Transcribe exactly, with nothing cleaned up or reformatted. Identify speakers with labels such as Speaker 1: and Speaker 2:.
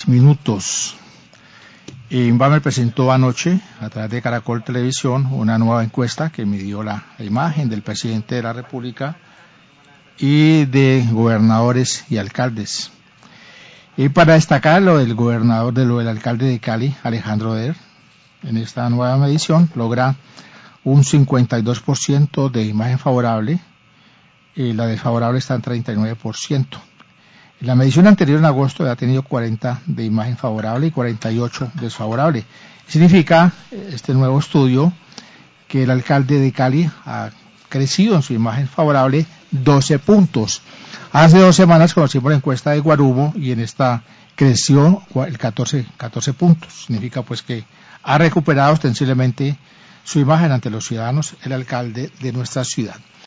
Speaker 1: minutos. Invamer presentó anoche, a través de Caracol Televisión, una nueva encuesta que midió la, la imagen del presidente de la República y de gobernadores y alcaldes. Y para destacar lo del gobernador, de lo del alcalde de Cali, Alejandro Der, en esta nueva medición logra un cincuenta y dos por ciento de imagen favorable y la desfavorable está en treinta y nueve por ciento. En la medición anterior, en agosto, ha tenido cuarenta de imagen favorable y cuarenta y ocho desfavorable. Significa, este nuevo estudio, que el alcalde de Cali ha crecido en su imagen favorable doce puntos. Hace dos semanas conocimos la encuesta de Guarumo y en esta creció el catorce, catorce puntos. Significa pues que ha recuperado ostensiblemente su imagen ante los ciudadanos el alcalde de nuestra ciudad.